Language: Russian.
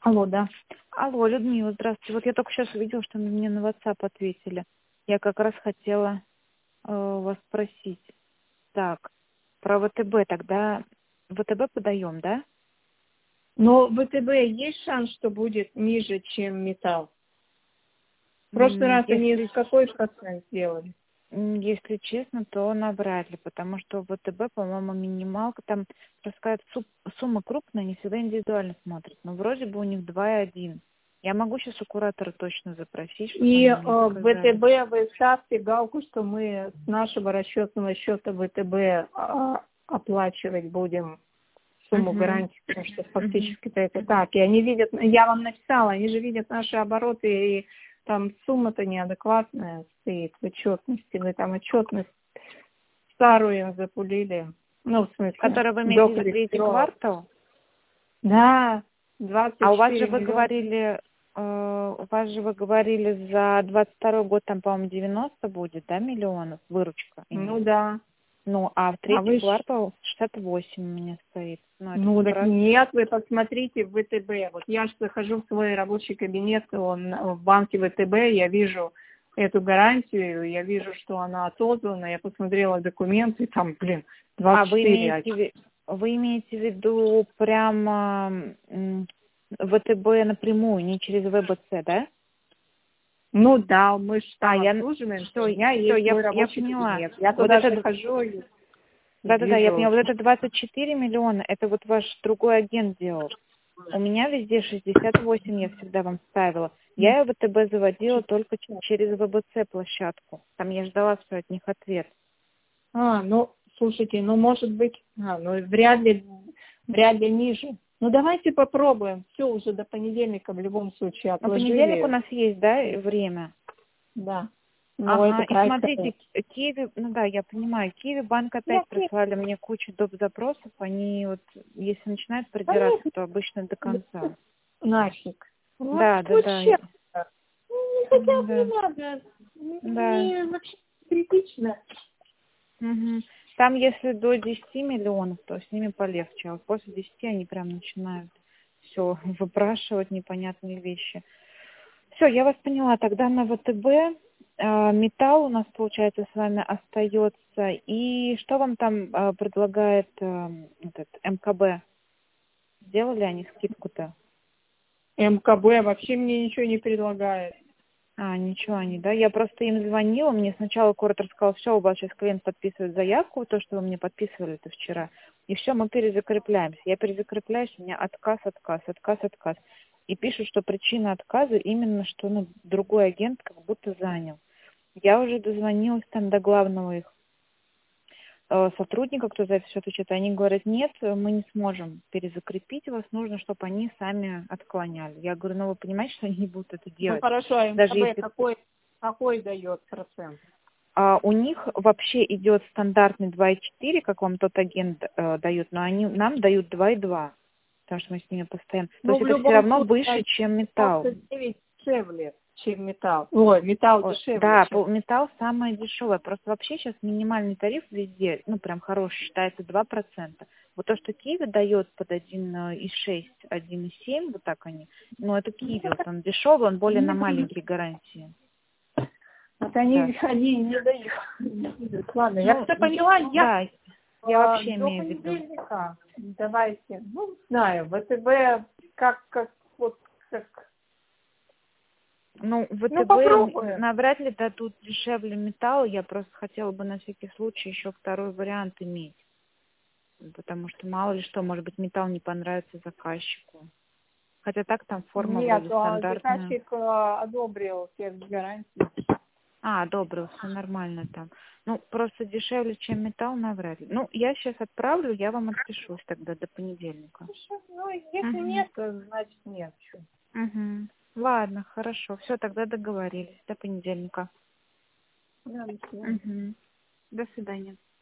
Алло, да. Алло, Людмила, здравствуйте. Вот я только сейчас увидела, что мне на WhatsApp ответили. Я как раз хотела вас спросить. Так, про ВТБ тогда. ВТБ подаем, да? Но ВТБ есть шанс, что будет ниже, чем металл? В прошлый раз они Если, какой процент сделали? если честно, то навряд ли, потому что в ВТБ, по-моему, минималка, там, просто сказать, сумма крупная, не всегда индивидуально смотрят, но вроде бы у них 2,1. Я могу сейчас у куратора точно запросить, чтобы И они мне сказали. ВТБ, вы ставьте галку, что мы с нашего расчетного счета ВТБ оплачивать будем сумму Угу. гарантии, потому что Угу. фактически это так. И они видят, я вам написала, они же видят наши обороты, и там сумма-то неадекватная стоит в отчетности. Вы там отчетность старую им запулили. Ну, в смысле, Который вы имеете до в виду третий корректировок. квартал? Да, А у вас 24 же вы миллиона. говорили, за 22 год там, по-моему, 90 будет, да, миллионов выручка Ну именно? да. Ну, а в А третий вы квартал 68 у меня стоит. Ну, это Ну, так раз. нет, вы посмотрите в ВТБ. Вот я же захожу в свой рабочий кабинет, он в банке ВТБ, я вижу эту гарантию, я вижу, что она отозвана, я посмотрела документы, там, А 24. вы имеете в виду прямо ВТБ напрямую, не через ВБЦ, да? Ну да, мы же А, там обслуживаемся, у меня все, есть свой я рабочий поняла. кабинет. Я Вот туда это захожу и Да-да-да, я вижу. поняла. Вот это 24 миллиона, это вот ваш другой агент делал. У меня везде 68 я всегда вам ставила. Я ВТБ заводила только через ВБЦ площадку. Там я ждала свой от них ответ. Ну, слушайте, ну, может быть, ну, вряд ли ниже. Ну, давайте попробуем. Все, уже до понедельника в любом случае На понедельник у отложили. нас есть, да, время? Да. Но Ага, это и крайне. смотрите, Киви, ну да, я понимаю, Киви банк опять прислали мне кучу доп. Запросов, они вот, если начинают придираться, то обычно до конца. Нафиг. Вот Да, да, вот да, честно. Не хотят, да, не надо. да. Не вообще критично. Мгм. Там, если до 10 миллионов, то с ними полегче, а вот после 10 они прям начинают все выпрашивать непонятные вещи. Все, я вас поняла. Тогда на ВТБ металл у нас, получается, с вами остается. И что вам там предлагает этот МКБ? Сделали они скидку-то? МКБ вообще мне ничего не предлагает. А, ничего они, да? Я просто им звонила, мне сначала куратор сказал, все, у вас сейчас клиент подписывает заявку, то, что вы мне подписывали это вчера, и все, мы перезакрепляемся. Я перезакрепляюсь, у меня отказ, отказ, отказ, отказ. И пишут, что причина отказа именно, что другой агент как будто занял. Я уже дозвонилась там до главного их сотрудника, кто за это все отвечает, они говорят, нет, мы не сможем перезакрепить вас, нужно, чтобы они сами отклоняли. Я говорю, ну вы понимаете, что они не будут это Ну делать. хорошо, а Даже МКБ если какой дает процент? у них вообще идет стандартный 2,4, как вам тот агент дает, но они нам дают 2,2, потому что мы с ними постоянно. То Ну, есть в это все любом равно выше, случае, чем металл. 99 дешевле, чем металл. Ой, металл дешевле, Да, чем... металл самое дешевое. Просто вообще сейчас минимальный тариф везде, ну прям хороший, считается 2%. Вот то, что Киви дает под 1,6, 1,7, вот так они, ну это Киви, вот он дешевый, он более на маленькие гарантии. Вот Да. они не дают. Не дают. Ладно, я Ну, все поняла. да, я вообще До имею в виду. понедельника давайте. Ну, не знаю, ВТБ вот как... Ну, Ну, ВТБ попробуем. навряд ли дадут дешевле металл. Я просто хотела бы на всякий случай еще второй вариант иметь. Потому что мало ли что, может быть, металл не понравится заказчику. Хотя так там форма Нет, вроде стандартная. заказчик одобрил текст гарантии. А, добро, все нормально там. Ну, просто дешевле, чем металл, навряд ли. Ну, я сейчас отправлю, я вам отпишусь тогда до понедельника. Ну, если Угу. нет, то значит нет. Угу. Ладно, хорошо. Все, тогда договорились. До понедельника. Да, до свидания. Угу. До свидания.